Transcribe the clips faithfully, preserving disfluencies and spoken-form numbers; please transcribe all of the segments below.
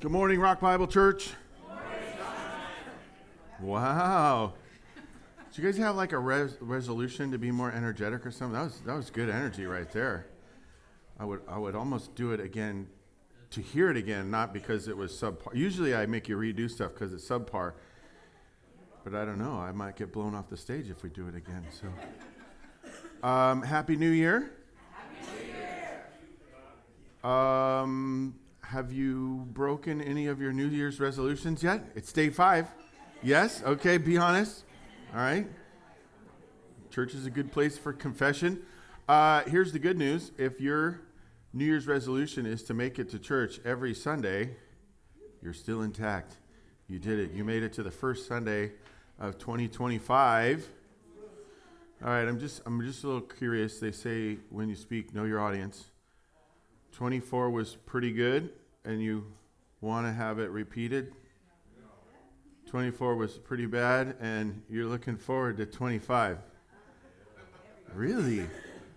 Good morning, Rock Bible Church. Wow. Did you guys have like a res- resolution to be more energetic or something? That was that was good energy right there. I would I would almost do it again to hear it again, not because it was subpar. Usually I make you redo stuff because it's subpar. But I don't know. I might get blown off the stage if we do it again. So, um, Happy New Year. Happy New Year. Um, have you broken any of your New Year's resolutions yet? It's day five. Yes? Okay, be honest. All right. Church is a good place for confession. Uh, here's the good news. If your New Year's resolution is to make it to church every Sunday, you're still intact. You did it. You made it to the first Sunday of twenty twenty-five. All right, I'm just I'm just a little curious. They say when you speak, know your audience. twenty-four was pretty good, and you want to have it repeated. twenty-four was pretty bad, and you're looking forward to twenty-five. Really?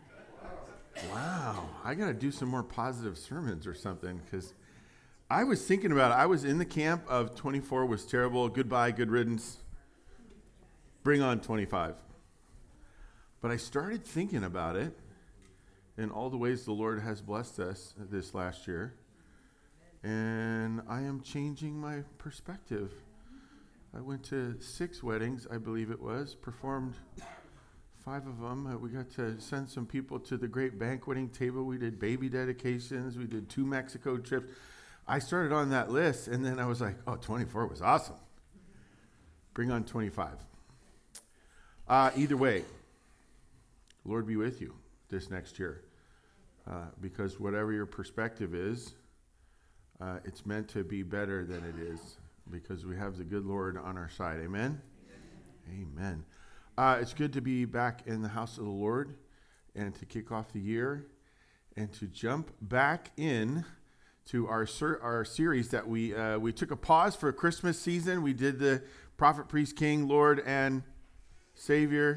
Wow. I got to do some more positive sermons or something, because I was thinking about it. I was in the camp of twenty-four was terrible, goodbye, good riddance, bring on twenty-five. But I started thinking about it and all the ways the Lord has blessed us this last year, and I am changing my perspective. I went to six weddings, I believe it was, performed five of them. Uh, we got to send some people to the great banqueting table. We did baby dedications. We did two Mexico trips. I started on that list, and then I was like, oh, twenty-four was awesome. Bring on twenty-five. Uh, either way, Lord be with you this next year, uh, because whatever your perspective is, uh, it's meant to be better than it is, because we have the good Lord on our side. Amen? Amen. Amen. Uh, it's good to be back in the house of the Lord and to kick off the year and to jump back in to our ser- our series that we uh, we took a pause for Christmas season. We did the Prophet, Priest, King, Lord, and Savior,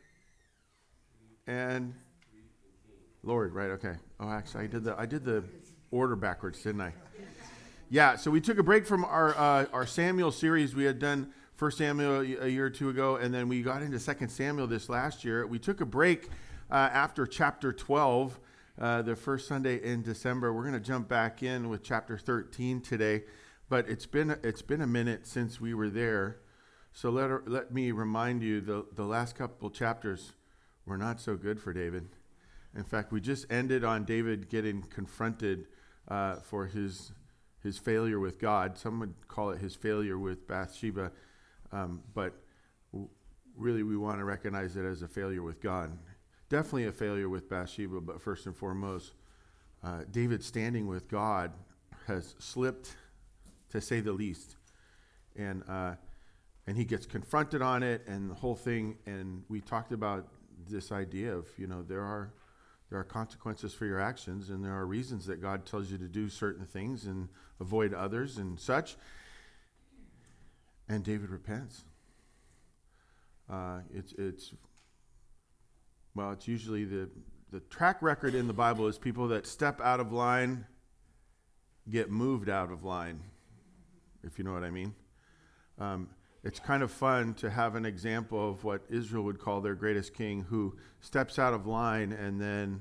and Lord. Right? Okay. Oh, actually, I did the I did the order backwards, didn't I? Yeah. So we took a break from our uh, our Samuel series. We had done First Samuel a year or two ago, and then we got into Second Samuel this last year. We took a break uh, after chapter twelve. Uh, the first Sunday in December. We're going to jump back in with chapter thirteen today, but it's been it's been a minute since we were there, so let let me remind you the the last couple chapters were not so good for David. In fact, we just ended on David getting confronted uh, for his his failure with God. Some would call it his failure with Bathsheba, um, but w- really we want to recognize it as a failure with God. Definitely a failure with Bathsheba, but first and foremost, uh, David standing with God has slipped, to say the least, and uh, and he gets confronted on it, and the whole thing. And we talked about this idea of, you know, there are there are consequences for your actions, and there are reasons that God tells you to do certain things and avoid others and such. And David repents. Uh, it's it's. Well, it's usually the, the track record in the Bible is people that step out of line get moved out of line, if you know what I mean. Um, it's kind of fun to have an example of what Israel would call their greatest king, who steps out of line and then,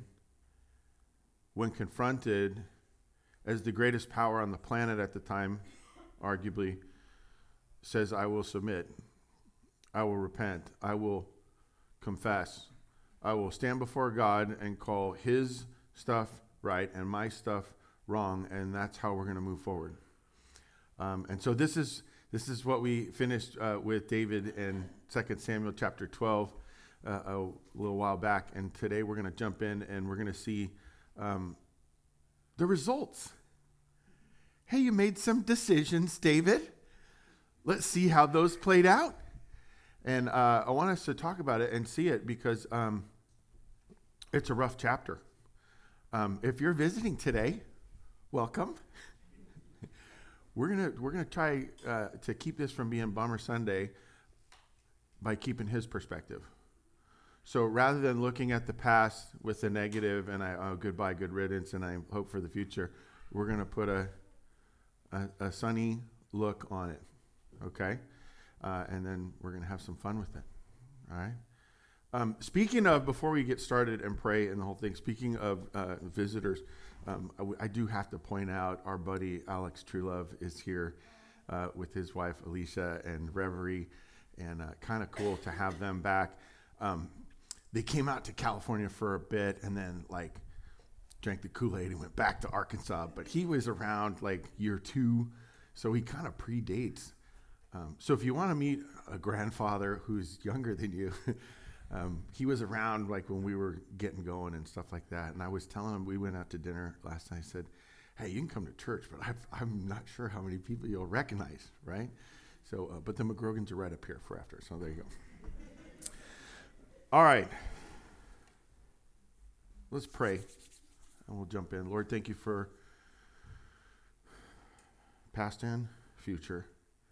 when confronted, as the greatest power on the planet at the time, arguably, says, I will submit, I will repent, I will confess. I will stand before God and call his stuff right and my stuff wrong, and that's how we're going to move forward. Um, and so this is this is what we finished uh, with David in Second Samuel chapter twelve uh, a little while back, and today we're going to jump in and we're going to see um, the results. Hey, you made some decisions, David. Let's see how those played out. And uh, I want us to talk about it and see it because um, it's a rough chapter. Um, if you're visiting today, welcome. we're gonna we're gonna try uh, to keep this from being Bummer Sunday by keeping his perspective. So rather than looking at the past with the negative and I oh goodbye, good riddance, and I hope for the future, we're gonna put a a, a sunny look on it, okay? Uh, and then we're going to have some fun with it, all right? Um, speaking of, before we get started and pray and the whole thing, speaking of uh, visitors, um, I, w- I do have to point out our buddy Alex Truelove is here uh, with his wife Alicia and Reverie, and uh, kind of cool to have them back. Um, they came out to California for a bit and then like drank the Kool-Aid and went back to Arkansas, but he was around like year two, so he kind of predates. Um, so if you want to meet a grandfather who's younger than you, Um, he was around like when we were getting going and stuff like that. And I was telling him, we went out to dinner last night. I said, hey, you can come to church, but I've, I'm not sure how many people you'll recognize, right? So, uh, but the McGrogans are right up here for after. So there you go. All right. Let's pray and we'll jump in. Lord, thank you for past and future,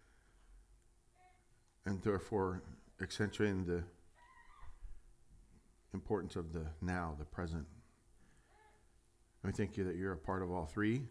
and therefore accentuating the importance of the now, the present. And we thank you that you're a part of all three.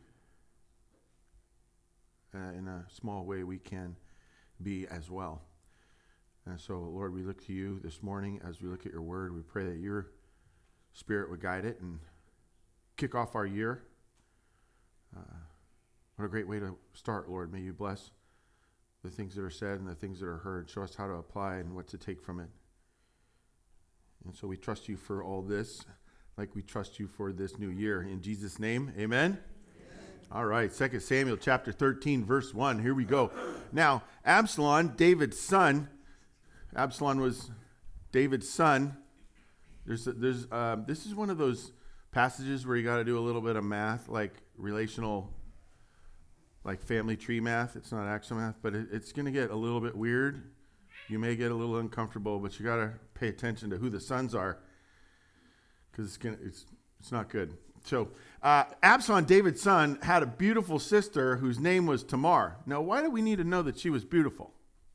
Uh, in a small way, we can be as well. And so, Lord, we look to you this morning as we look at your word. We pray that your Spirit would guide it and kick off our year. Uh, what a great way to start, Lord. May you bless the things that are said and the things that are heard. Show us how to apply and what to take from it. And so we trust you for all this, like we trust you for this new year. In Jesus' name, amen? Amen. All right, Second Samuel chapter thirteen, verse one. Here we go. Now, Absalom, David's son, Absalom was David's son. There's, there's, um, this is one of those passages where you got to do a little bit of math, like relational, like family tree math. It's not actual math, but it, it's going to get a little bit weird. You may get a little uncomfortable, but you got to pay attention to who the sons are, because it's gonna, it's it's not good. So uh, Absalom, David's son, had a beautiful sister whose name was Tamar. Now, why do we need to know that she was beautiful?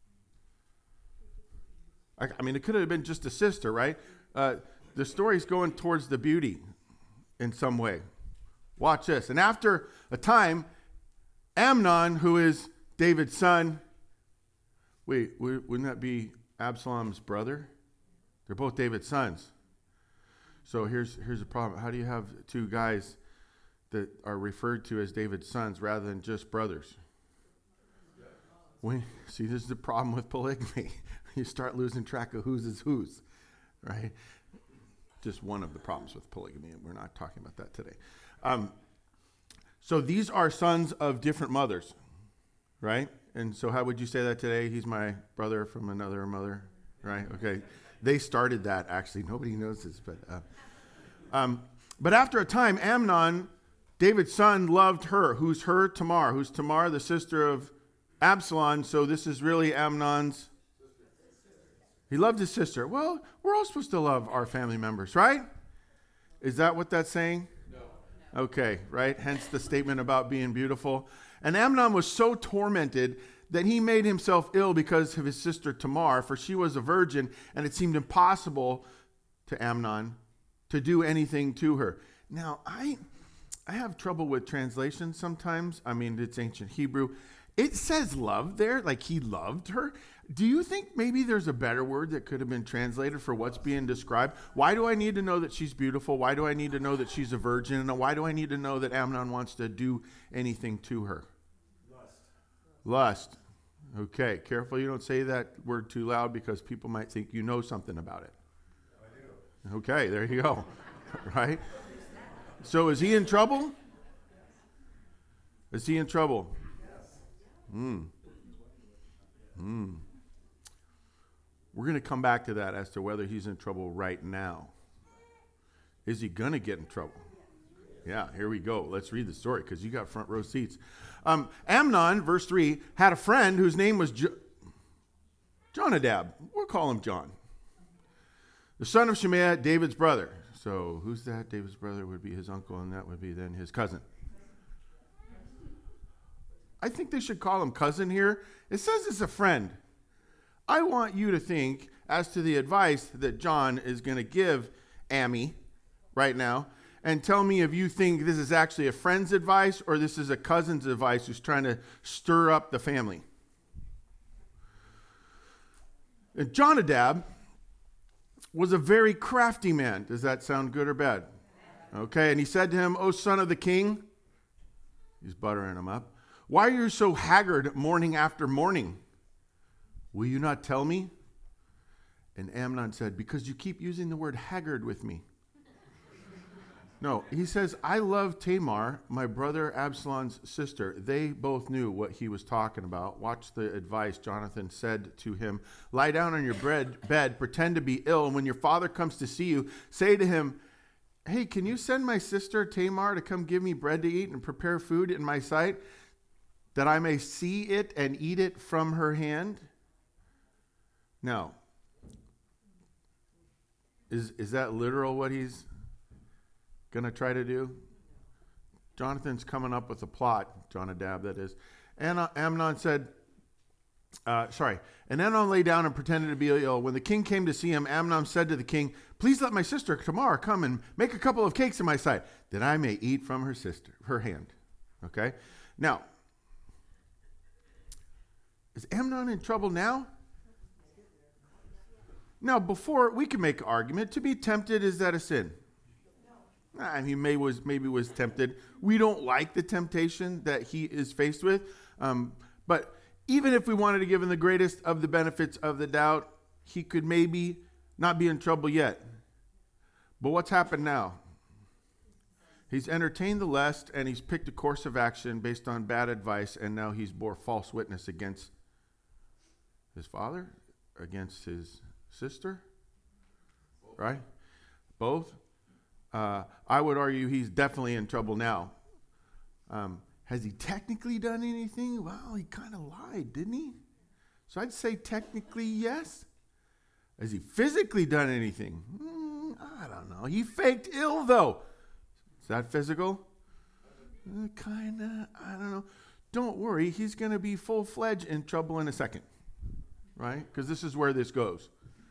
I, I mean, it could have been just a sister, right? Uh, the story's going towards the beauty in some way. Watch this. And after a time, Amnon, who is David's son, wait, wouldn't that be Absalom's brother? They're both David's sons. So here's here's the problem. How do you have two guys that are referred to as David's sons rather than just brothers? When, see, this is the problem with polygamy. You start losing track of whose is whose, right? Just one of the problems with polygamy, and we're not talking about that today. Um, so these are sons of different mothers, right? And so how would you say that today? He's my brother from another mother, right? Okay. They started that, actually. Nobody knows this. But uh, um, but after a time, Amnon, David's son, loved her. Who's her? Tamar. Who's Tamar? The sister of Absalom. So this is really Amnon's. He loved his sister. Well, we're all supposed to love our family members, right? Is that what that's saying? No. Okay, right? Hence the statement about being beautiful. And Amnon was so tormented that he made himself ill because of his sister Tamar, for she was a virgin, and it seemed impossible to Amnon to do anything to her. Now, I I have trouble with translation sometimes. I mean, it's ancient Hebrew. It says love there, like he loved her. Do you think maybe there's a better word that could have been translated for what's being described? Why do I need to know that she's beautiful? Why do I need to know that she's a virgin? And why do I need to know that Amnon wants to do anything to her? Lust. Okay, careful you don't say that word too loud because people might think you know something about it. I do. Okay, there you go. Right? So is he in trouble? Is he in trouble? Yes. Hmm. Hmm. We're going to come back to that as to whether he's in trouble right now. Is he going to get in trouble? Yeah, here we go. Let's read the story because you got front row seats. Um, Amnon, verse three, had a friend whose name was jo- Jonadab. We'll call him John. The son of Shemaiah, David's brother. So who's that? David's brother would be his uncle, and that would be then his cousin. I think they should call him cousin here. It says it's a friend. I want you to think as to the advice that John is going to give Ammi right now. and tell me if you think this is actually a friend's advice or this is a cousin's advice who's trying to stir up the family. And Jonadab was a very crafty man. Does that sound good or bad? Okay, and he said to him, O son of the king, he's buttering him up, why are you so haggard morning after morning? Will you not tell me? And Amnon said, because you keep using the word haggard with me. No, he says, I love Tamar, my brother Absalom's sister. They both knew what he was talking about. Watch the advice Jonathan said to him. Lie down on your bread, bed, pretend to be ill, and when your father comes to see you, say to him, hey, can you send my sister Tamar to come give me bread to eat and prepare food in my sight, that I may see it and eat it from her hand? Now, is, is that literal what he's going to try to do? Jonathan's coming up with a plot, Jonadab that is. And Amnon said, uh, sorry, and Amnon lay down and pretended to be ill. When the king came to see him, Amnon said to the king, please let my sister Tamar come and make a couple of cakes in my sight, that I may eat from her sister, her hand. Okay? Now, is Amnon in trouble now? Now, before, we can make an argument. To be tempted, is that a sin? I mean, he may was, maybe was tempted. We don't like the temptation that he is faced with. Um, but even if we wanted to give him the greatest of the benefits of the doubt, he could maybe not be in trouble yet. But what's happened now? He's entertained the lust, and he's picked a course of action based on bad advice, and now he's bore false witness against his father, against his sister, right? Both. Uh, I would argue he's definitely in trouble now. Um, has he technically done anything? Well, he kind of lied, didn't he? So I'd say technically yes. Has he physically done anything? Mm, I don't know. He faked ill, though. Is that physical? Uh, kind of. I don't know. Don't worry. He's going to be full-fledged in trouble in a second, right? Because this is where this goes.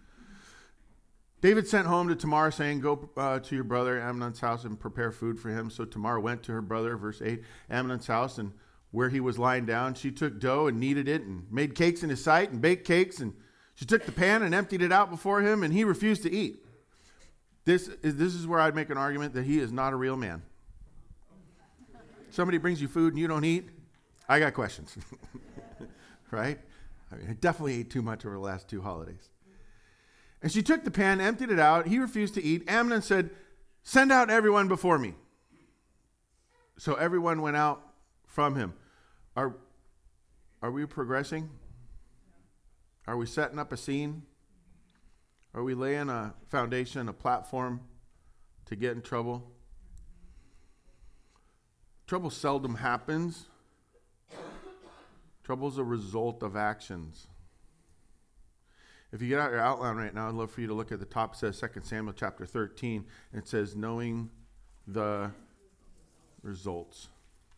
David sent home to Tamar, saying, go uh, to your brother Amnon's house and prepare food for him. So Tamar went to her brother, verse eight, Amnon's house, and where he was lying down, she took dough and kneaded it and made cakes in his sight and baked cakes. And she took the pan and emptied it out before him, and he refused to eat. This is, this is where I'd make an argument that he is not a real man. Somebody brings you food and you don't eat, I got questions. Right? I mean, I definitely ate too much over the last two holidays. And she took the pan, emptied it out. He refused to eat. Amnon said, send out everyone before me. So everyone went out from him. Are, are we progressing? Are we setting up a scene? Are we laying a foundation, a platform to get in trouble? Trouble seldom happens. Trouble's a result of actions. If you get out your outline right now, I'd love for you to look at the top. It says Second Samuel chapter thirteen. And it says, knowing the results.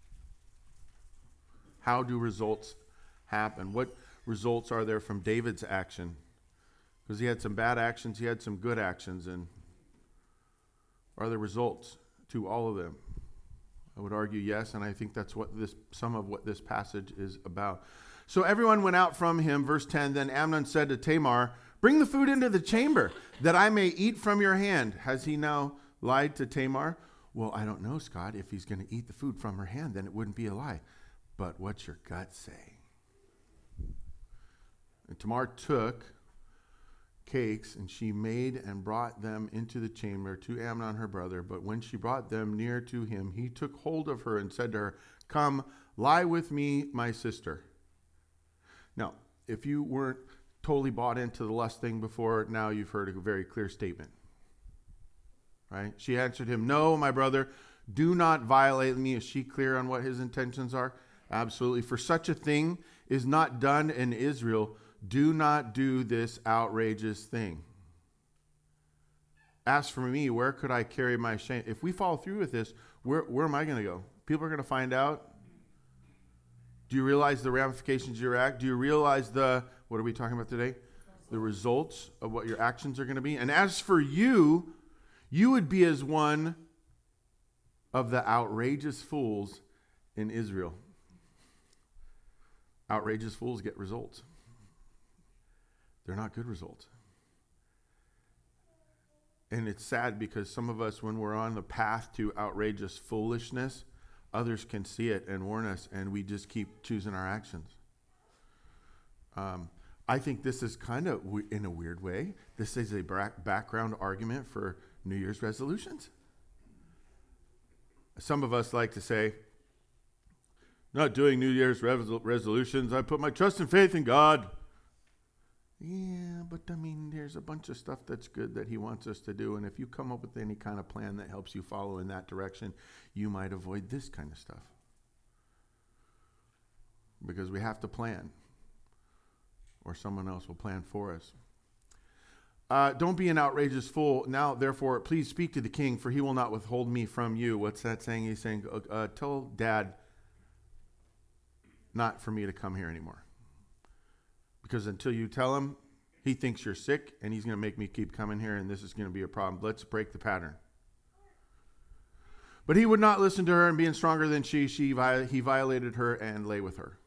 How do results happen? What results are there from David's action? Because he had some bad actions, he had some good actions. And are there results to all of them? I would argue yes, and I think that's what this some of what this passage is about. So everyone went out from him. Verse ten, then Amnon said to Tamar, bring the food into the chamber, that I may eat from your hand. Has he now lied to Tamar? Well, I don't know, Scott. If he's going to eat the food from her hand, then it wouldn't be a lie. But what's your gut say? And Tamar took cakes, and she made and brought them into the chamber to Amnon her brother. But when she brought them near to him, he took hold of her and said to her, come, lie with me, my sister. Now, if you weren't totally bought into the lust thing before, now you've heard a very clear statement. Right? She answered him, no, my brother, do not violate me. Is she clear on what his intentions are? Absolutely. For such a thing is not done in Israel. Do not do this outrageous thing. As for me, where could I carry my shame? If we follow through with this, where, where am I going to go? People are going to find out. Do you realize the ramifications of your act? Do you realize the, what are we talking about today? The results of what your actions are going to be. And as for you, you would be as one of the outrageous fools in Israel. Outrageous fools get results. They're not good results. And it's sad because some of us, when we're on the path to outrageous foolishness, others can see it and warn us, and we just keep choosing our actions. Um, I think this is kind of, in a weird way, this is a background argument for New Year's resolutions. Some of us like to say, not doing New Year's resol- resolutions, I put my trust and faith in God. Yeah, but I mean, there's a bunch of stuff that's good that he wants us to do, and if you come up with any kind of plan that helps you follow in that direction, you might avoid this kind of stuff. Because we have to plan, or someone else will plan for us. Uh, don't be an outrageous fool. Now, therefore, please speak to the king, for he will not withhold me from you. What's that saying? He's saying, uh, tell dad not for me to come here anymore. Because until you tell him, he thinks you're sick, and he's going to make me keep coming here, and this is going to be a problem. Let's break the pattern. But he would not listen to her, and being stronger than she, she he violated her and lay with her.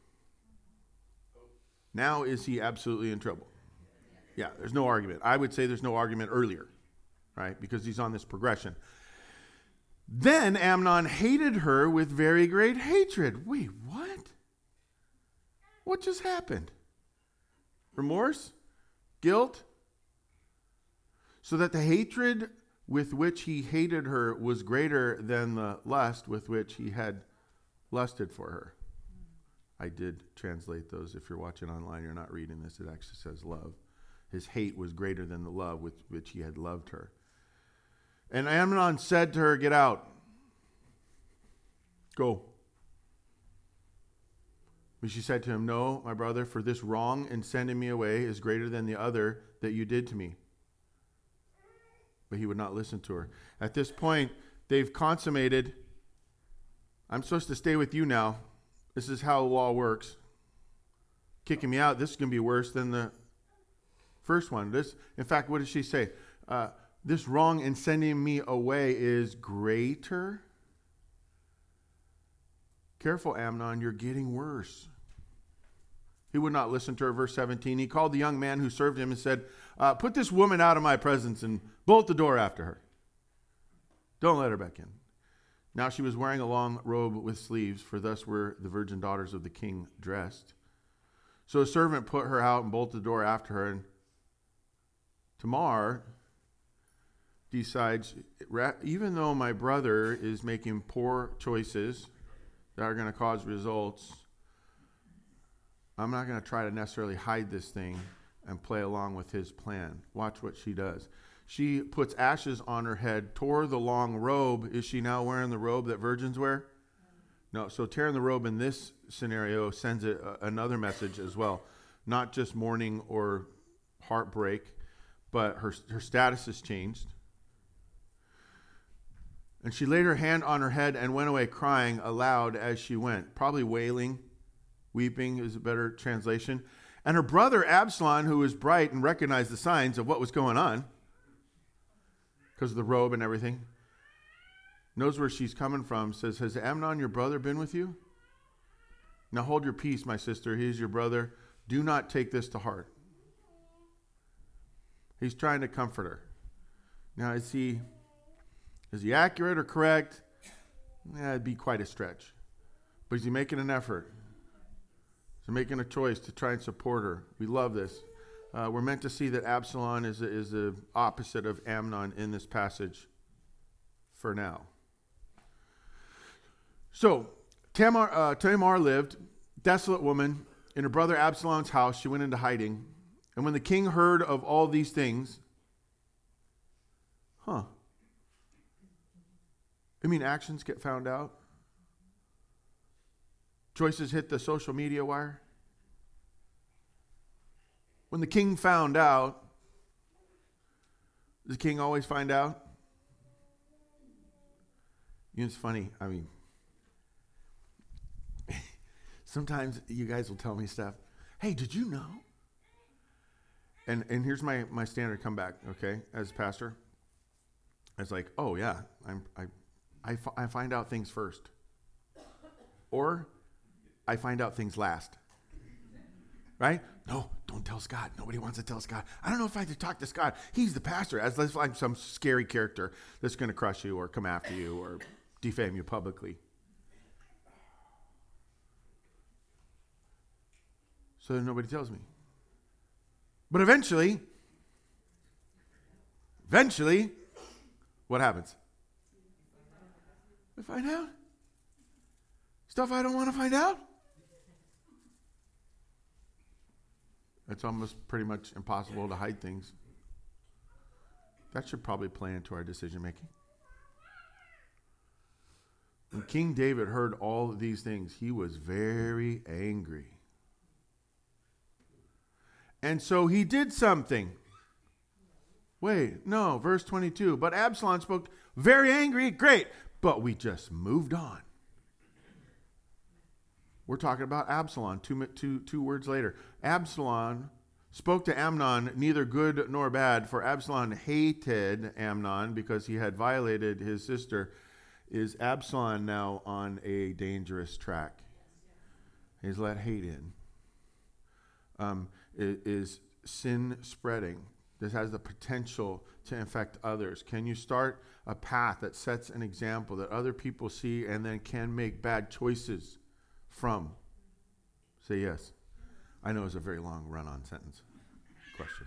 Now is he absolutely in trouble? Yeah, there's no argument. I would say there's no argument earlier, right? Because he's on this progression. Then Amnon hated her with very great hatred. Wait, what? What just happened? Remorse? Guilt? So that the hatred with which he hated her was greater than the lust with which he had lusted for her. I did translate those. If you're watching online, you're not reading this. It actually says love. His hate was greater than the love with which he had loved her. And Amnon said to her, get out. Go. But she said to him, no, my brother, for this wrong in sending me away is greater than the other that you did to me. But he would not listen to her. At this point, they've consummated, I'm supposed to stay with you now. This is how the law works. Kicking me out, this is going to be worse than the first one. This, in fact, what does she say? Uh, this wrong in sending me away is greater. Careful, Amnon, you're getting worse. He would not listen to her. Verse seventeen, he called the young man who served him and said, uh, put this woman out of my presence and bolt the door after her. Don't let her back in. Now she was wearing a long robe with sleeves, for thus were the virgin daughters of the king dressed. So a servant put her out and bolted the door after her. And Tamar decides, even though my brother is making poor choices that are going to cause results, I'm not going to try to necessarily hide this thing and play along with his plan. Watch what she does. She puts ashes on her head, tore the long robe. Is she now wearing the robe that virgins wear? No. So tearing the robe in this scenario sends a, a, another message as well. Not just mourning or heartbreak, but her, her status has changed. And she laid her hand on her head and went away crying aloud as she went. Probably wailing, weeping is a better translation. And her brother Absalom, who was bright and recognized the signs of what was going on, because of the robe and everything, knows where she's coming from, says, has Amnon, your brother, been with you? Now hold your peace, my sister. He is your brother. Do not take this to heart. He's trying to comfort her. Now, is he, is he accurate or correct? Yeah, it'd be quite a stretch. But is he making an effort? Is he making a choice to try and support her? We love this. Uh, we're meant to see that Absalom is, a, is the opposite of Amnon in this passage for now. So, Tamar, uh, Tamar lived, desolate woman, in her brother Absalom's house. She went into hiding. And when the king heard of all these things, huh? I mean, actions get found out. Choices hit the social media wire. When the king found out, does the king always find out? You know, it's funny. I mean, sometimes you guys will tell me stuff. Hey, did you know? And and here's my, my standard comeback, okay, as pastor. I was like, oh, yeah, I'm, I I, f- I find out things first. Or I find out things last. Right? No, don't tell Scott. Nobody wants to tell Scott. I don't know if I have to talk to Scott. He's the pastor. As if like some scary character that's going to crush you or come after you or defame you publicly. So that nobody tells me. But eventually, eventually, what happens? I find out. Stuff I don't want to find out. It's almost pretty much impossible to hide things. That should probably play into our decision making. When King David heard all of these things, he was very angry. And so he did something. Wait, no, verse twenty-two. But Absalom spoke very angry. Great. But we just moved on. We're talking about Absalom, two, two, two words later. Absalom spoke to Amnon, neither good nor bad, for Absalom hated Amnon because he had violated his sister. Is Absalom now on a dangerous track? He's let hate in. Um, is sin spreading? This has the potential to infect others. Can you start a path that sets an example that other people see and then can make bad choices from? Say yes. I know it's a very long run-on sentence. Question.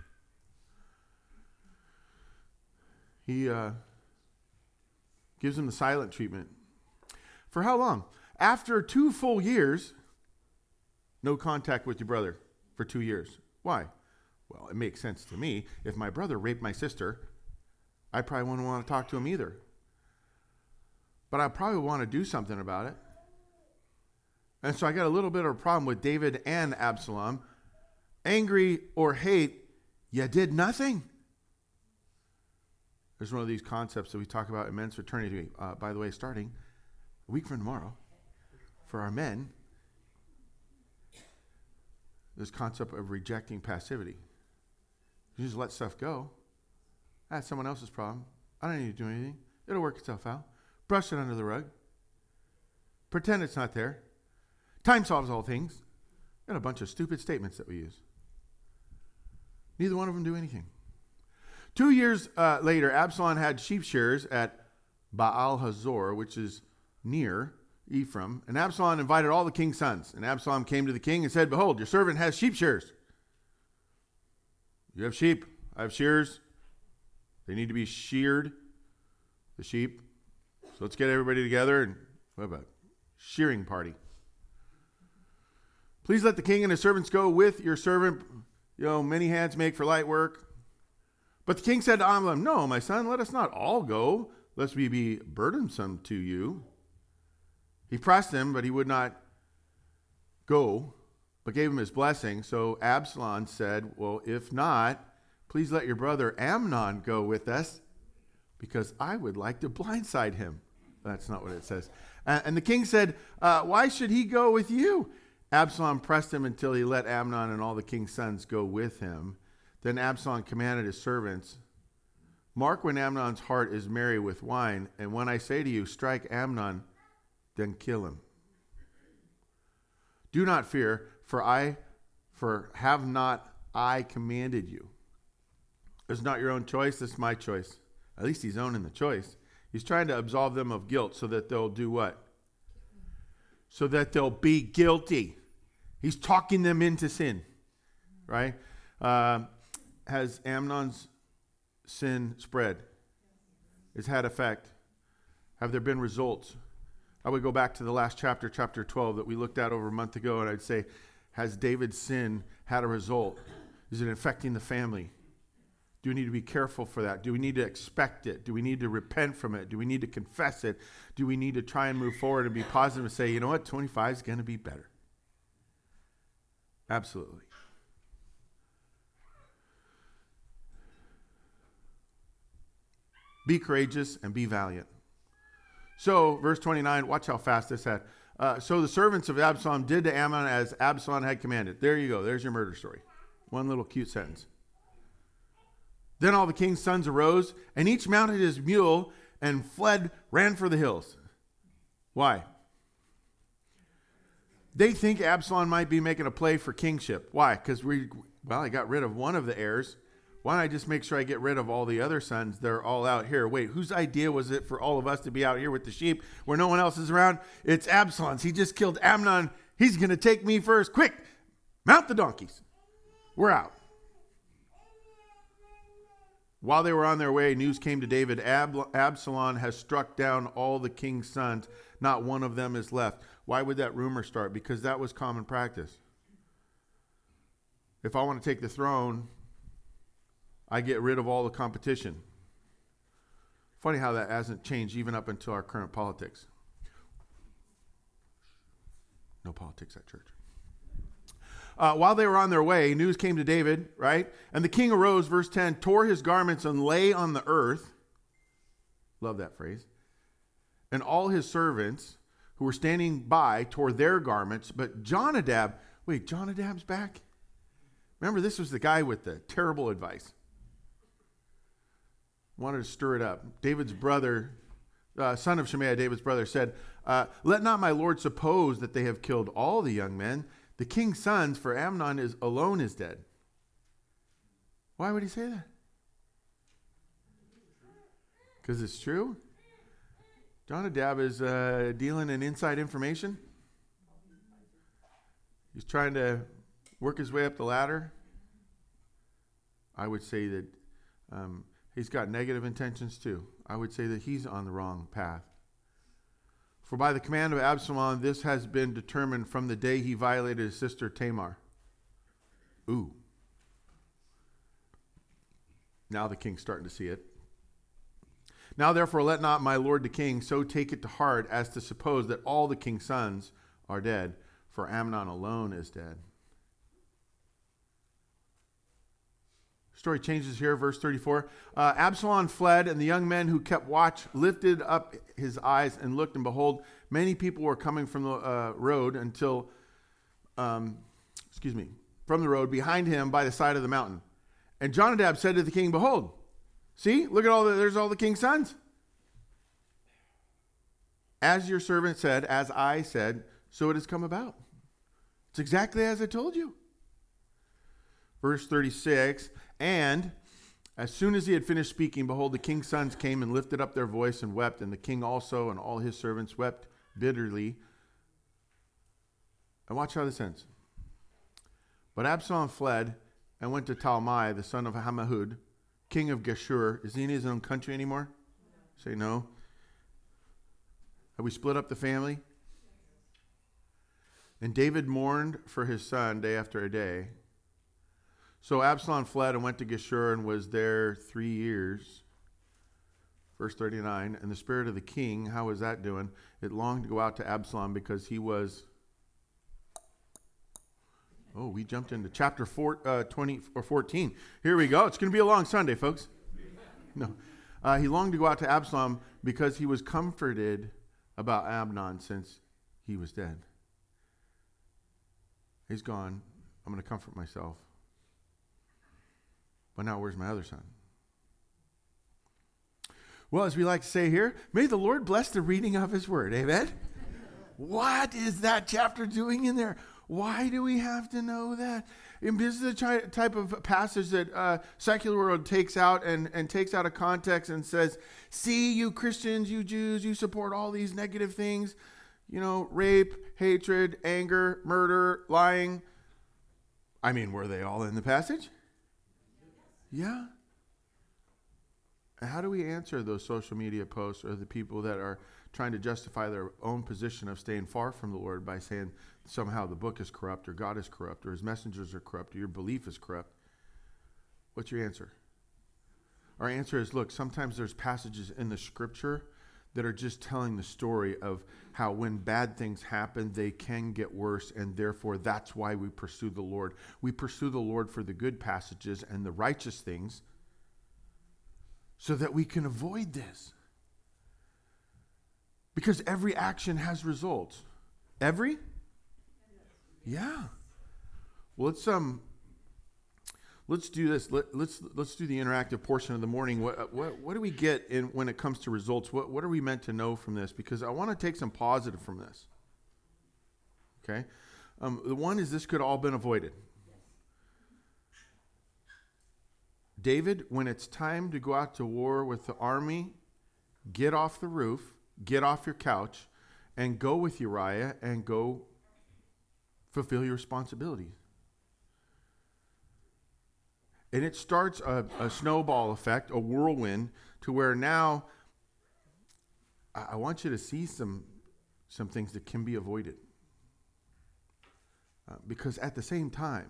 He uh, gives him the silent treatment. For how long? After two full years, no contact with your brother for two years. Why? Well, it makes sense to me. If my brother raped my sister, I probably wouldn't want to talk to him either. But I probably want to do something about it. And so I got a little bit of a problem with David and Absalom. Angry or hate, you did nothing. There's one of these concepts that we talk about in men's fraternity. Uh, by the way, starting a week from tomorrow, for our men, this concept of rejecting passivity. You just let stuff go. That's someone else's problem. I don't need to do anything. It'll work itself out. Brush it under the rug. Pretend it's not there. Time solves all things. And a bunch of stupid statements that we use. Neither one of them do anything. Two years uh, later, Absalom had sheep shearers at Baal Hazor, which is near Ephraim. And Absalom invited all the king's sons. And Absalom came to the king and said, "Behold, your servant has sheep shearers. You have sheep. I have shearers. They need to be sheared, the sheep. So let's get everybody together and what about shearing party? Please let the king and his servants go with your servant. You know, many hands make for light work." But the king said to Amnon, "No, my son, let us not all go, lest we be burdensome to you." He pressed him, but he would not go, but gave him his blessing. So Absalom said, "Well, if not, please let your brother Amnon go with us, because I would like to blindside him." That's not what it says. Uh, and the king said, uh, "Why should he go with you?" Absalom pressed him until he let Amnon and all the king's sons go with him. Then Absalom commanded his servants, "Mark when Amnon's heart is merry with wine, and when I say to you, strike Amnon, then kill him. Do not fear, for I, for have not I commanded you? It's not your own choice, it's my choice." At least he's owning the choice. He's trying to absolve them of guilt so that they'll do what? So that they'll be guilty. He's talking them into sin, right? Uh, has Amnon's sin spread? It's had effect. Have there been results? I would go back to the last chapter, chapter twelve, that we looked at over a month ago, and I'd say, has David's sin had a result? Is it affecting the family? Do we need to be careful for that? Do we need to expect it? Do we need to repent from it? Do we need to confess it? Do we need to try and move forward and be positive and say, you know what, twenty-five is going to be better? Absolutely. Be courageous and be valiant. So, verse twenty-nine, watch how fast this had. Uh, so the servants of Absalom did to Amnon as Absalom had commanded. There you go. There's your murder story. One little cute sentence. Then all the king's sons arose, and each mounted his mule and fled, ran for the hills. Why? They think Absalom might be making a play for kingship. Why? Because we, well, I got rid of one of the heirs. Why don't I just make sure I get rid of all the other sons? They're all out here. Wait, whose idea was it for all of us to be out here with the sheep where no one else is around? It's Absalom's. He just killed Amnon. He's going to take me first. Quick, mount the donkeys. We're out. While they were on their way, news came to David. Ab- Absalom has struck down all the king's sons. Not one of them is left. Why would that rumor start? Because that was common practice. If I want to take the throne, I get rid of all the competition. Funny how that hasn't changed even up until our current politics. No politics at church. Uh, while they were on their way, news came to David, right? And the king arose, verse ten, tore his garments and lay on the earth. Love that phrase. And all his servants who were standing by tore their garments. But Jonadab, wait, Jonadab's back? Remember, this was the guy with the terrible advice. Wanted to stir it up. David's brother, uh, son of Shemaiah, David's brother, said, uh, let not my lord suppose that they have killed all the young men. The king's sons, for Amnon is alone is dead. Why would he say that? Because it's true. Jonadab is uh, dealing in inside information. He's trying to work his way up the ladder. I would say that um, he's got negative intentions too. I would say that he's on the wrong path. For by the command of Absalom, this has been determined from the day he violated his sister Tamar. Ooh. Now the king's starting to see it. Now therefore let not my lord the king so take it to heart as to suppose that all the king's sons are dead, for Amnon alone is dead. Story changes here, verse thirty-four. Uh, Absalom fled, and the young men who kept watch lifted up his eyes and looked, and behold, many people were coming from the uh, road until, um, excuse me, from the road behind him by the side of the mountain. And Jonadab said to the king, behold, see, look at all the, there's all the king's sons. As your servant said, as I said, so it has come about. It's exactly as I told you. Verse thirty-six, and as soon as he had finished speaking, behold, the king's sons came and lifted up their voice and wept, and the king also and all his servants wept bitterly. And watch how this ends. But Absalom fled and went to Talmai, the son of Hammahud, king of Geshur. Is he in his own country anymore? Say no. Have we split up the family? And David mourned for his son day after day. So Absalom fled and went to Geshur and was there three years. Verse thirty-nine, and the spirit of the king, how was that doing? It longed to go out to Absalom because he was... Oh, we jumped into chapter four, uh, twenty or fourteen. Here we go. It's going to be a long Sunday, folks. No, uh, he longed to go out to Absalom because he was comforted about Amnon since he was dead. He's gone. I'm going to comfort myself. But now where's my other son? Well, as we like to say here, may the Lord bless the reading of his word. Amen? What is that chapter doing in there? Why do we have to know that? And this is the chi- type of passage that uh, secular world takes out and, and takes out of context and says, see, you Christians, you Jews, you support all these negative things. You know, rape, hatred, anger, murder, lying. I mean, were they all in the passage? Yeah. How do we answer those social media posts or the people that are trying to justify their own position of staying far from the Lord by saying somehow the book is corrupt or God is corrupt or his messengers are corrupt or your belief is corrupt? What's your answer? Our answer is, look, sometimes there's passages in the scripture that are just telling the story of how when bad things happen, they can get worse, and therefore that's why we pursue the Lord. We pursue the Lord for the good passages and the righteous things so that we can avoid this. Because every action has results. Every? Yeah. Well, let's um let's do this. Let, let's let's do the interactive portion of the morning. What what what do we get in when it comes to results? What what are we meant to know from this? Because I want to take some positive from this. Okay, um, the one is this could all been avoided. David, when it's time to go out to war with the army, get off the roof, get off your couch, and go with Uriah and go fulfill your responsibilities. And it starts a, a snowball effect, a whirlwind, to where now I, I want you to see some, some things that can be avoided. Uh, because at the same time,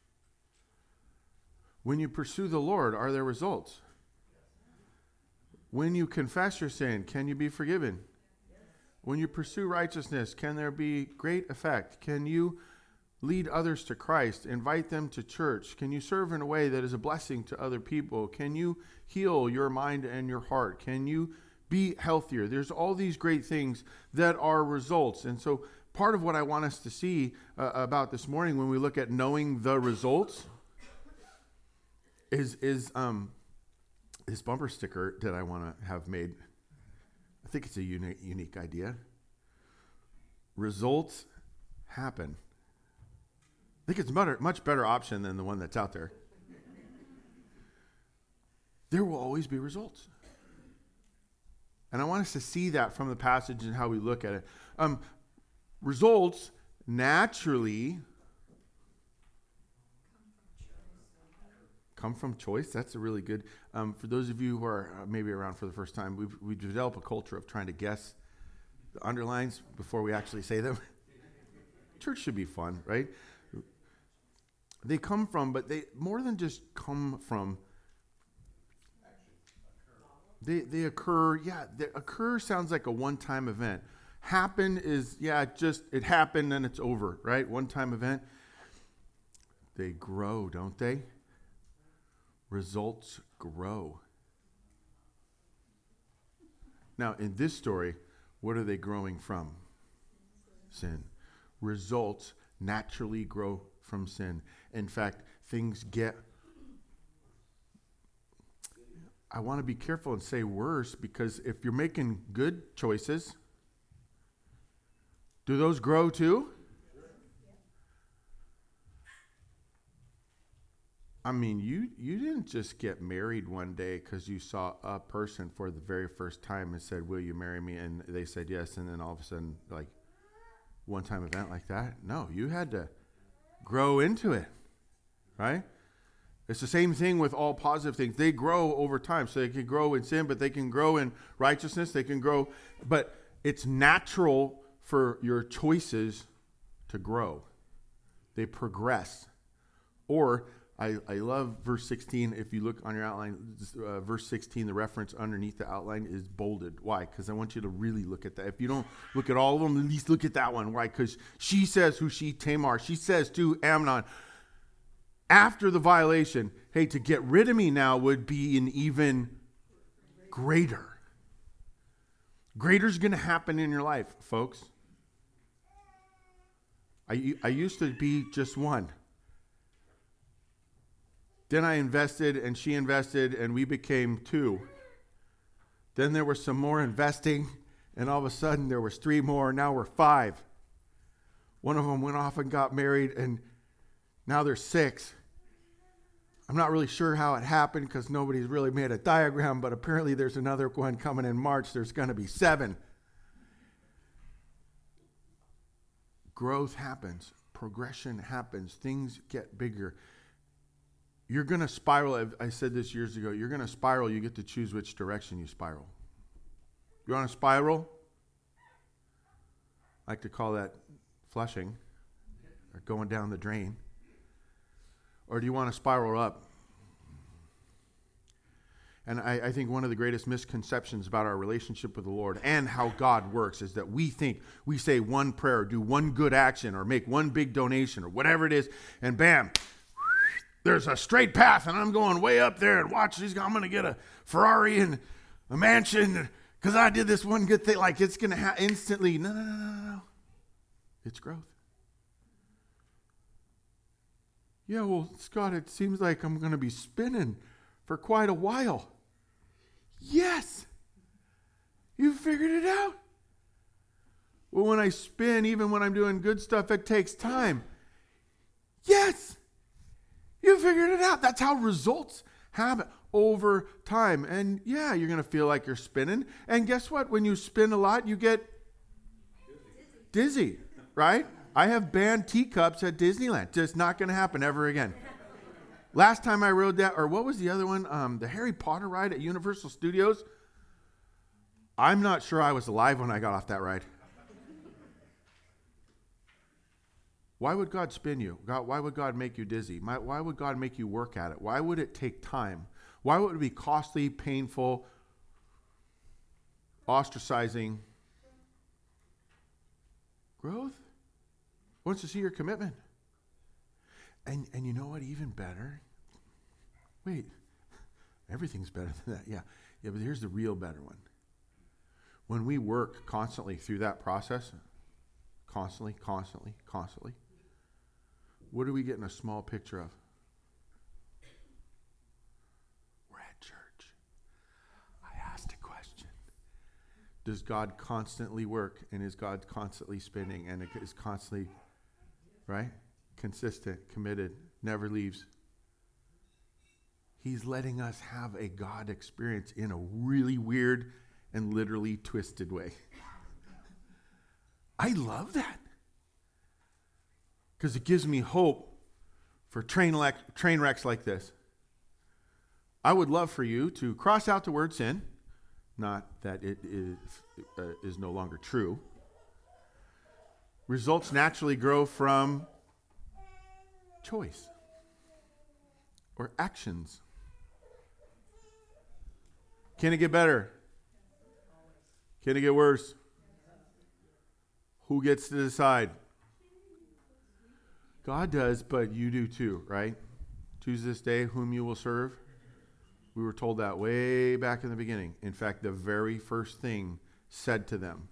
when you pursue the Lord, are there results? When you confess your sin, can you be forgiven? When you pursue righteousness, can there be great effect? Can you lead others to Christ, invite them to church? Can you serve in a way that is a blessing to other people? Can you heal your mind and your heart? Can you be healthier? There's all these great things that are results. And so part of what I want us to see uh, about this morning when we look at knowing the results is is um, this bumper sticker that I want to have made. I think it's a unique, unique idea. Results happen. I think it's a much, much better option than the one that's out there. There will always be results. And I want us to see that from the passage and how we look at it. Um, results naturally come from choice. That's a really good, um, for those of you who are uh, maybe around for the first time, we've, we've developed a culture of trying to guess the underlines before we actually say them. Church should be fun, right? They come from, but they more than just come from, they they occur, yeah, they occur sounds like a one-time event. Happen is, yeah, just, it happened and it's over, right? One-time event. They grow, don't they? Results grow. Now, in this story, what are they growing from? Sin. Results naturally grow from sin. In fact, things get, I want to be careful and say worse, because if you're making good choices, do those grow too? I mean, you, you didn't just get married one day because you saw a person for the very first time and said, will you marry me? And they said yes, and then all of a sudden, like, one-time event like that. No, you had to grow into it, right? It's the same thing with all positive things. They grow over time. So they can grow in sin, but they can grow in righteousness. They can grow, but it's natural for your choices to grow. They progress. Or I, I love verse sixteen. If you look on your outline, uh, verse sixteen, the reference underneath the outline is bolded. Why? Because I want you to really look at that. If you don't look at all of them, at least look at that one. Why? Because she says who she, Tamar, she says to Amnon, after the violation, hey, to get rid of me now would be an even greater. Greater is going to happen in your life, folks. I, I used to be just one. Then I invested and she invested and we became two. Then there was some more investing and all of a sudden there was three more. Now we're five. One of them went off and got married and now there's six. I'm not really sure how it happened because nobody's really made a diagram, but apparently there's another one coming in March. There's going to be seven. Growth happens. Progression happens. Things get bigger. You're going to spiral. I said this years ago. You're going to spiral. You get to choose which direction you spiral. You want to spiral? I like to call that flushing or going down the drain. Or do you want to spiral up? And I, I think one of the greatest misconceptions about our relationship with the Lord and how God works is that we think we say one prayer, do one good action, or make one big donation, or whatever it is, and bam, there's a straight path, and I'm going way up there, and watch these. I'm going to get a Ferrari and a mansion because I did this one good thing. Like it's going to ha- instantly. No, no, no, no, no. It's growth. Yeah, well, Scott, it seems like I'm going to be spinning for quite a while. Yes. You figured it out. Well, when I spin, even when I'm doing good stuff, it takes time. Yes. You figured it out. That's how results happen over time. And yeah, you're going to feel like you're spinning. And guess what? When you spin a lot, you get dizzy, right? I have banned teacups at Disneyland. Just not going to happen ever again. Last time I rode that, or what was the other one? Um, the Harry Potter ride at Universal Studios. I'm not sure I was alive when I got off that ride. Why would God spin you? God, why would God make you dizzy? My, why would God make you work at it? Why would it take time? Why would it be costly, painful, ostracizing? Growth? Wants to see your commitment. And and you know what? Even better. Wait, everything's better than that. Yeah, yeah. But here's the real better one. When we work constantly through that process, constantly, constantly, constantly, what are we getting a small picture of? We're at church. I asked a question. Does God constantly work, and is God constantly spinning, and is constantly, right? Consistent, committed, never leaves. He's letting us have a God experience in a really weird and literally twisted way. I love that. Because it gives me hope for train, le- train wrecks like this. I would love for you to cross out the word sin. Not that it is, uh, is no longer true. Results naturally grow from choice or actions. Can it get better? Can it get worse? Who gets to decide? God does, but you do too, right? Choose this day whom you will serve. We were told that way back in the beginning. In fact, the very first thing said to them,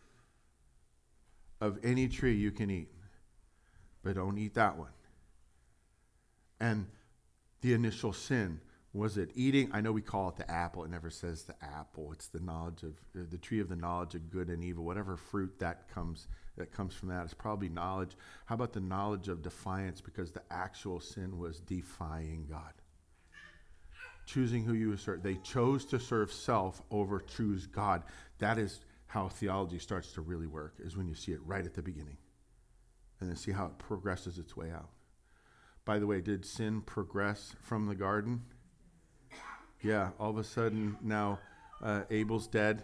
of any tree you can eat, but don't eat that one. And the initial sin, was it eating? I know we call it the apple. It never says the apple. It's the knowledge of uh, the tree of the knowledge of good and evil. Whatever fruit that comes that comes from that is probably knowledge. How about the knowledge of defiance? Because the actual sin was defying God. Choosing who you serve. They chose to serve self over choose God. That is how theology starts to really work, is when you see it right at the beginning. And then see how it progresses its way out. By the way, did sin progress from the garden? Yeah, all of a sudden now uh, Abel's dead.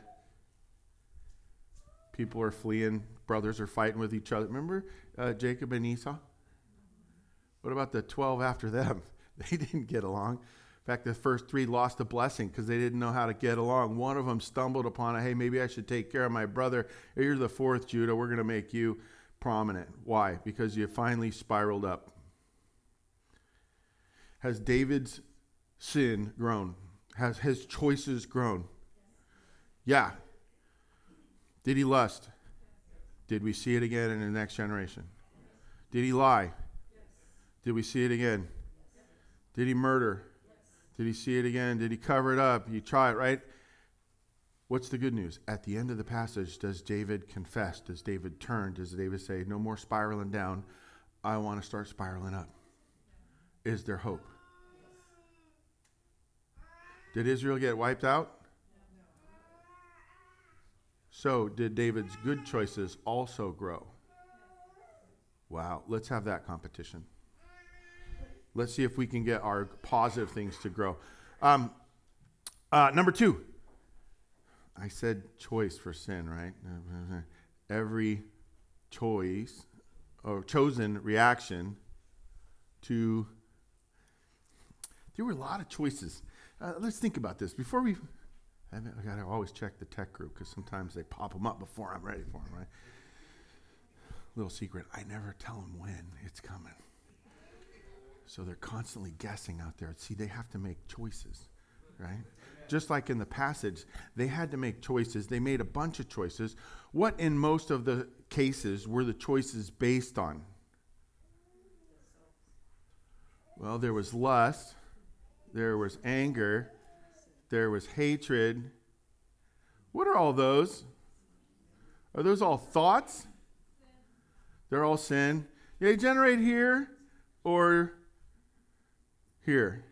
People are fleeing. Brothers are fighting with each other. Remember uh, Jacob and Esau? What about the twelve after them? They didn't get along. In fact, the first three lost a blessing because they didn't know how to get along. One of them stumbled upon it. Hey, maybe I should take care of my brother. You're the fourth, Judah. We're going to make you prominent. Why? Because you finally spiraled up. Has David's sin grown? Has his choices grown? Yeah. Did he lust? Did we see it again in the next generation? Did he lie? Did we see it again? Did he murder? Did he see it again? Did he cover it up? You try it, right? What's the good news? At the end of the passage, does David confess? Does David turn? Does David say, no more spiraling down. I want to start spiraling up? Is there hope? Did Israel get wiped out? So did David's good choices also grow? Wow, let's have that competition. Let's see if we can get our positive things to grow. Um, uh, number two, I said choice for sin, right? Every choice or chosen reaction to, there were a lot of choices. Uh, let's think about this. Before we, I got to always check the tech group because sometimes they pop them up before I'm ready for them, right? Little secret, I never tell them when it's coming. So they're constantly guessing out there. See, they have to make choices, right? Just like in the passage, they had to make choices. They made a bunch of choices. What in most of the cases were the choices based on? Well, there was lust, there was anger, there was hatred. What are all those? Are those all thoughts? They're all sin. They generate here or here.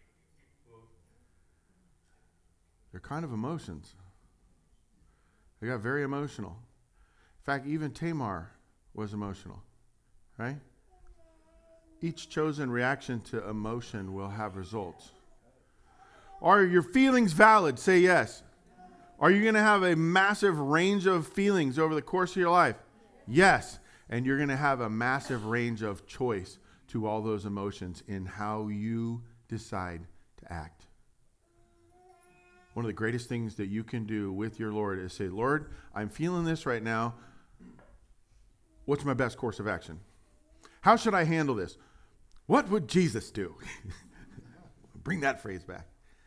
They're kind of emotions. They got very emotional. In fact, even Tamar was emotional, right? Each chosen reaction to emotion will have results. Are your feelings valid? Say yes. Are you going to have a massive range of feelings over the course of your life? Yes. And you're going to have a massive range of choice to all those emotions in how you decide to act. One of the greatest things that you can do with your Lord is say, Lord, I'm feeling this right now. What's my best course of action? How should I handle this? What would Jesus do? Bring that phrase back.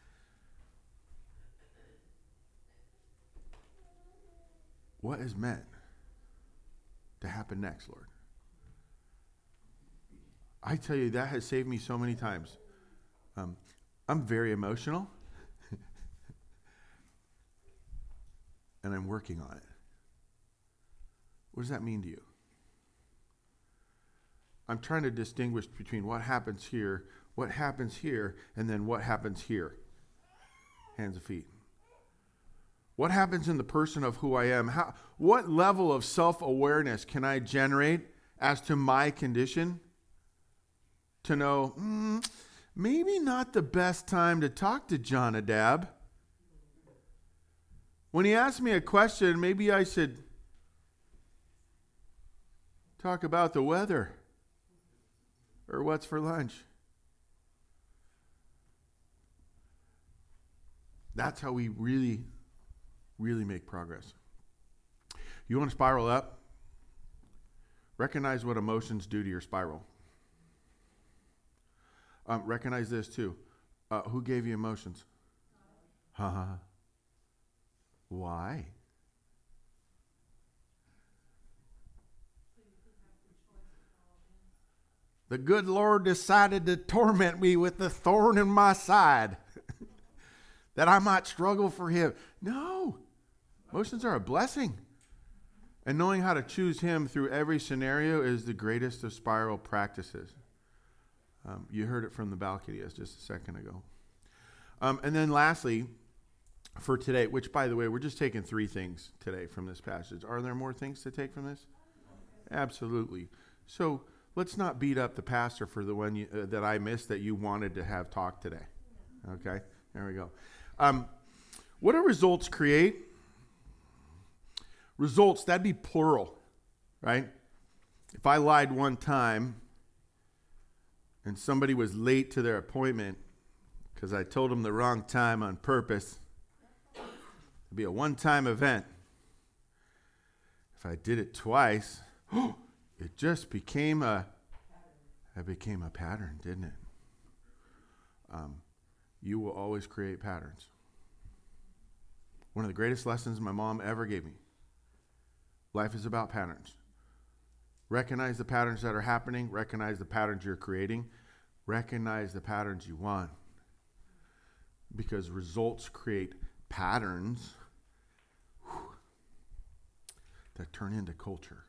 What is meant to happen next, Lord? I tell you, that has saved me so many times. Um, I'm very emotional, and I'm working on it. What does that mean to you? I'm trying to distinguish between what happens here, what happens here, and then what happens here. Hands and feet. What happens in the person of who I am? How, what level of self-awareness can I generate as to my condition to know, mm, maybe not the best time to talk to Jonadab. When he asks me a question, maybe I should talk about the weather or what's for lunch. That's how we really, really make progress. You want to spiral up? Recognize what emotions do to your spiral. Um, recognize this too. Uh, who gave you emotions? Huh? Why? The good Lord decided to torment me with the thorn in my side that I might struggle for him. No. Emotions are a blessing. And knowing how to choose him through every scenario is the greatest of spiral practices. Um, you heard it from the balcony just a second ago. Um, and then lastly, for today, which by the way, we're just taking three things today from this passage. Are there more things to take from this? Absolutely. So let's not beat up the pastor for the one you, uh, that I missed that you wanted to have talk today. Okay, there we go. Um, what do results create? Results, that'd be plural, right? If I lied one time and somebody was late to their appointment because I told them the wrong time on purpose, it'd be a one-time event. If I did it twice, it just became a, it became a pattern, didn't it? Um, you will always create patterns. One of the greatest lessons my mom ever gave me. Life is about patterns. Recognize the patterns that are happening. Recognize the patterns you're creating. Recognize the patterns you want. Because results create patterns whew, that turn into culture.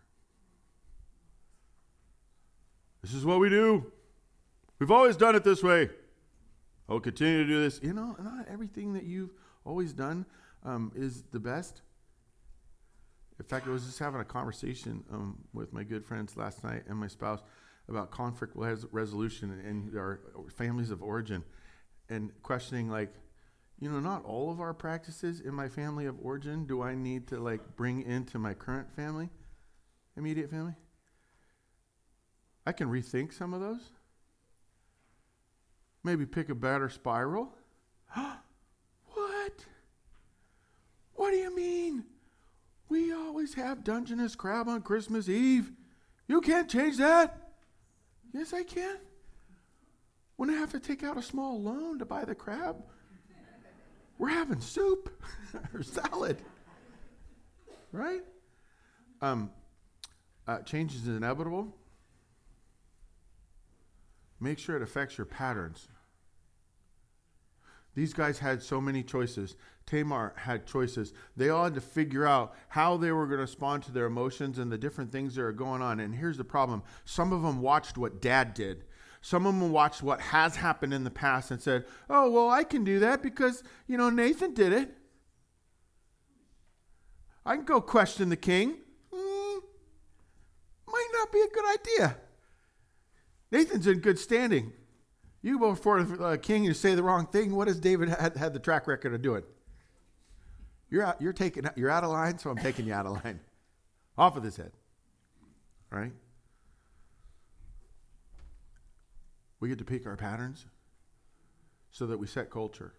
This is what we do. We've always done it this way. I'll continue to do this. You know, not everything that you've always done um, is the best. In fact, I was just having a conversation um, with my good friends last night and my spouse about conflict res- resolution and our families of origin, and questioning, like, you know, not all of our practices in my family of origin do I need to like bring into my current family, immediate family. I can rethink some of those. Maybe pick a better spiral. What? What do you mean? We always have Dungeness crab on Christmas Eve. You can't change that. Yes, I can. When I have to take out a small loan to buy the crab, we're having soup or salad. Right? Um, uh, change is inevitable. make sure it affects your patterns. These guys had so many choices. Tamar had choices. They all had to figure out how they were going to respond to their emotions and the different things that are going on. And here's the problem. Some of them watched what dad did. Some of them watched what has happened in the past and said, oh, well, I can do that because, you know, Nathan did it. I can go question the king. Mm, might not be a good idea. Nathan's in good standing. You go before the uh, king and you say the wrong thing. What has David had, had the track record of doing? You're out, you're taking you're out of line, so I'm taking you out of line. Off of his head. Right? We get to pick our patterns so that we set culture.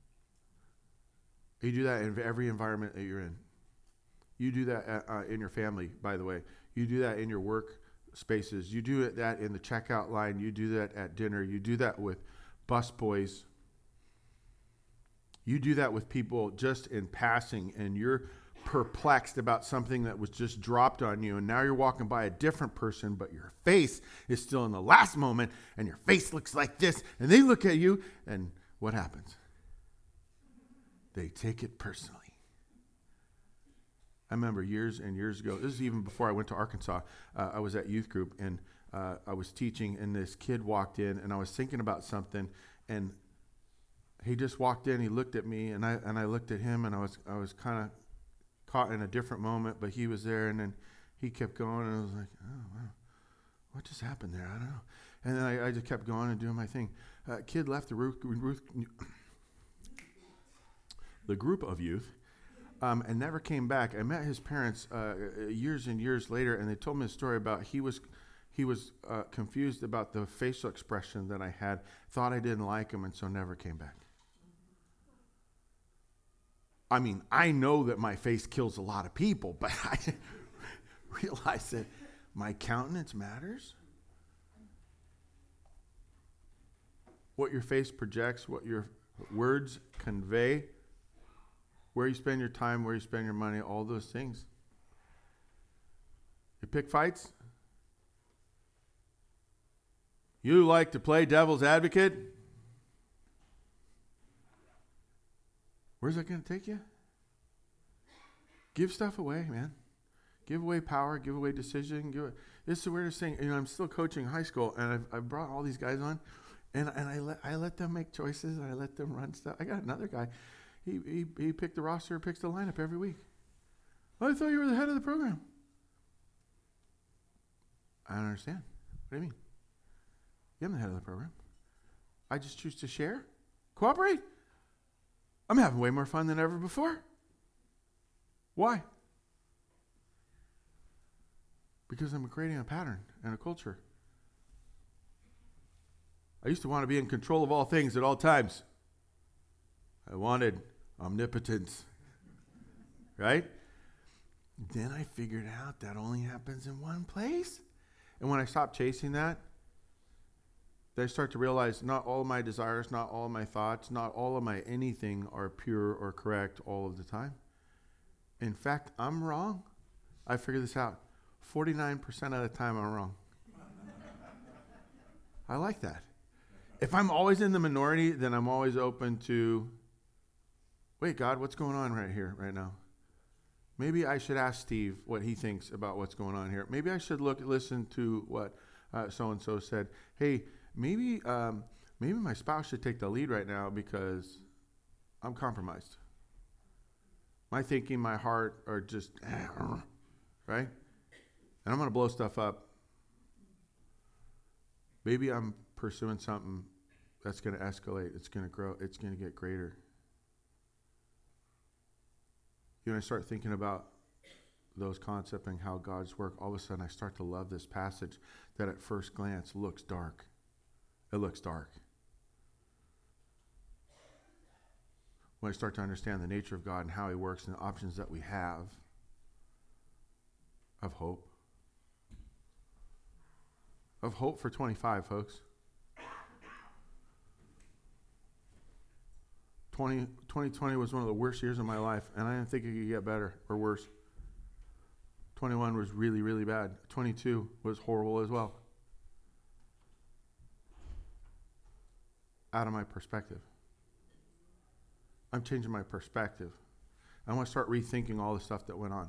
You do that in every environment that you're in. You do that uh, in your family, by the way. You do that in your work spaces. You do that in the checkout line. You do that at dinner. You do that with bus boys. You do that with people just in passing, and you're perplexed about something that was just dropped on you, and now you're walking by a different person, but your face is still in the last moment, and your face looks like this, and they look at you, and what happens? They take it personally. I remember years and years ago, this is even before I went to Arkansas, uh, I was at youth group, and uh, I was teaching, and this kid walked in, and I was thinking about something, and he just walked in, he looked at me, and I and I looked at him, and I was I was kind of caught in a different moment, but he was there, and then he kept going, and I was like, oh, wow, what just happened there? I don't know. And then I, I just kept going and doing my thing. Uh, kid left the Ruth, Ruth, the group of youth, um, and never came back. I met his parents uh, years and years later, and they told me a story about he was he was uh, confused about the facial expression that I had, thought I didn't like him, and so never came back. I mean, I know that my face kills a lot of people, but I didn't realize that my countenance matters. What your face projects, what your words convey, where you spend your time, where you spend your money, all those things. You pick fights? You like to play devil's advocate? Where's that going to take you? Give stuff away, man. Give away power. Give away decision. Give it. This is the weirdest thing. You know, I'm still coaching high school, and I've, I've brought all these guys on, and and I let I let them make choices, and I let them run stuff. I got another guy. He he he picked the roster, picks the lineup every week. Oh, I thought you were the head of the program. I don't understand. What do you mean? Yeah, I'm the head of the program. I just choose to share, cooperate. I'm having way more fun than ever before. Why? Because I'm creating a pattern and a culture. I used to want to be in control of all things at all times. I wanted omnipotence. Right? Then I figured out that only happens in one place. And when I stopped chasing that, then I start to realize not all of my desires, not all of my thoughts, not all of my anything are pure or correct all of the time. In fact, I'm wrong. I figured this out. forty-nine percent of the time I'm wrong. I like that. If I'm always in the minority, then I'm always open to, wait, God, what's going on right here, right now? Maybe I should ask Steve what he thinks about what's going on here. Maybe I should look, listen to what uh, so-and-so said. Hey, maybe um, maybe my spouse should take the lead right now because I'm compromised. My thinking, my heart are just, right? And I'm going to blow stuff up. Maybe I'm pursuing something that's going to escalate. It's going to grow. It's going to get greater. You know, I start thinking about those concepts and how God's work. All of a sudden, I start to love this passage that at first glance looks dark. It looks dark. When I start to understand the nature of God and how he works and the options that we have of hope. Of hope for twenty-five, folks. twenty twenty was one of the worst years of my life, and I didn't think it could get better or worse. twenty-one was really, really bad. twenty-two was horrible as well. out of my perspective. I'm changing my perspective. I want to start rethinking all the stuff that went on.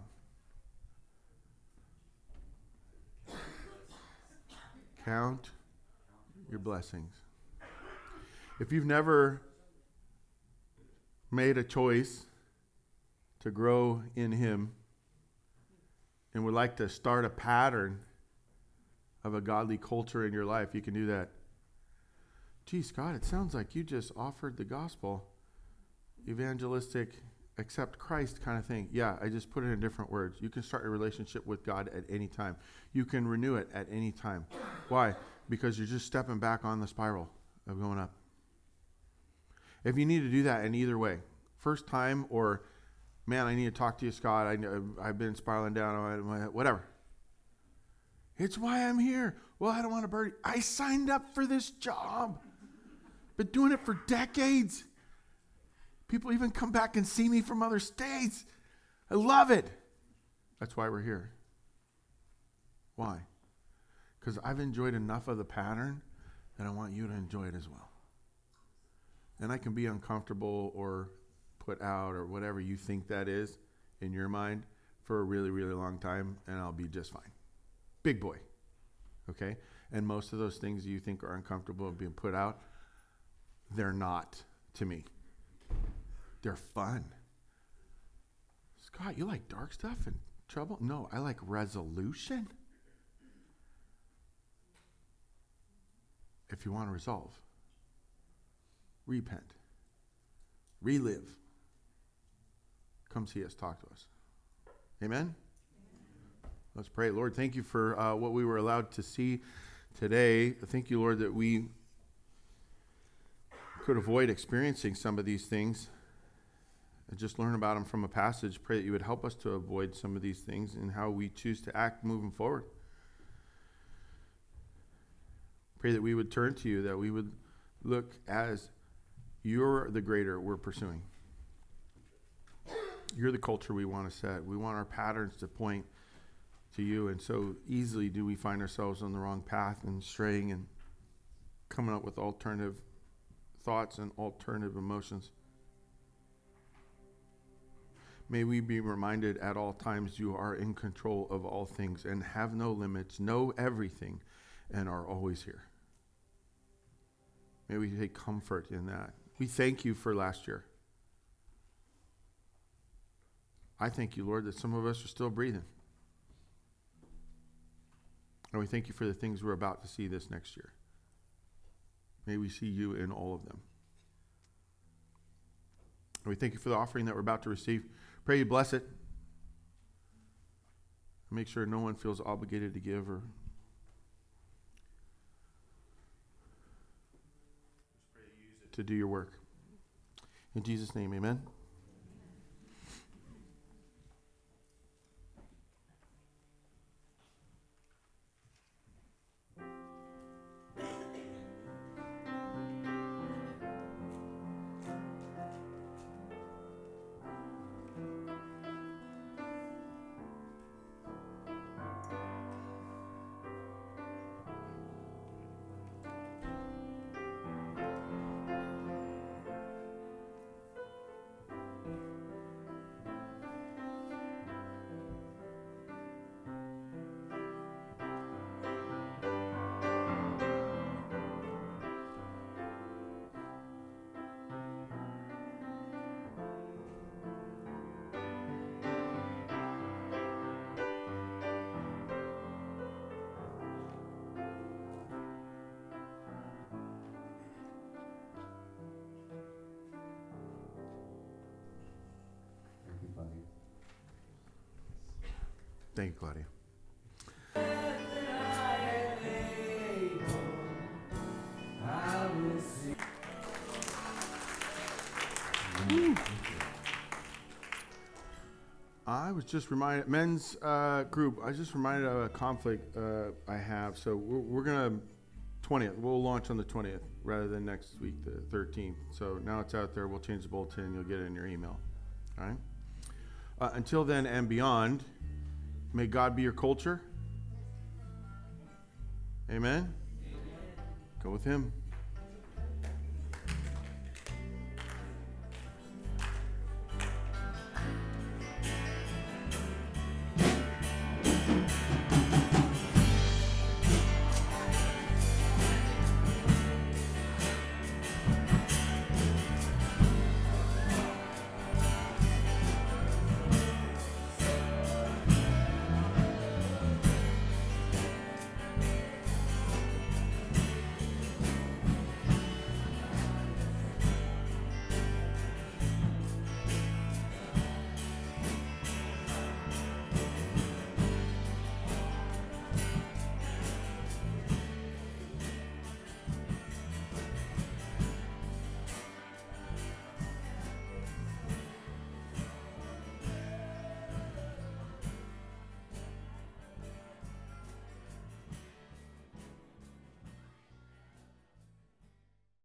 Count your blessings. If you've never made a choice to grow in Him and would like to start a pattern of a godly culture in your life, you can do that. Gee, Scott, it sounds like you just offered the gospel, evangelistic, accept Christ kind of thing. Yeah, I just put it in different words. You can start a relationship with God at any time. You can renew it at any time. Why? Because you're just stepping back on the spiral of going up. If you need to do that in either way, first time or, man, I need to talk to you, Scott. I, I've been spiraling down, whatever. It's why I'm here. Well, I don't want to burn. I signed up for this job. Been doing it for decades. People even come back and see me from other states. I love it. That's why we're here. Why? Because I've enjoyed enough of the pattern that I want you to enjoy it as well. And I can be uncomfortable or put out or whatever you think that is in your mind for a really, really long time, and I'll be just fine. Big boy. Okay? And most of those things you think are uncomfortable being put out, they're not to me. They're fun. Scott, you like dark stuff and trouble? No, I like resolution. If you want to resolve, repent, relive, come see us, talk to us. Amen? Let's pray. Lord, thank you for uh, what we were allowed to see today. Thank you, Lord, that we could avoid experiencing some of these things and just learn about them from a passage. Pray that you would help us to avoid some of these things and how we choose to act moving forward. Pray that we would turn to you, that we would look as you're the greater we're pursuing. You're the culture we want to set. We want our patterns to point to you, and so easily do we find ourselves on the wrong path and straying and coming up with alternative thoughts and alternative emotions. May we be reminded at all times you are in control of all things and have no limits, know everything, and are always here. May we take comfort in that. We thank you for last year. I thank you, Lord, that some of us are still breathing. And we thank you for the things we're about to see this next year. May we see you in all of them. And we thank you for the offering that we're about to receive. Pray you bless it. Make sure no one feels obligated to give or just pray you use it to do your work. In Jesus' name, amen. Thank you, Claudia. I was just reminded, men's uh, group, I was just reminded of a conflict uh, I have. So we're, we're going to, twentieth, we'll launch on the twentieth rather than next week, the thirteenth. So now it's out there. We'll change the bulletin. You'll get it in your email. All right? Uh, until then and beyond, may God be your culture. Amen? Amen. Go with him.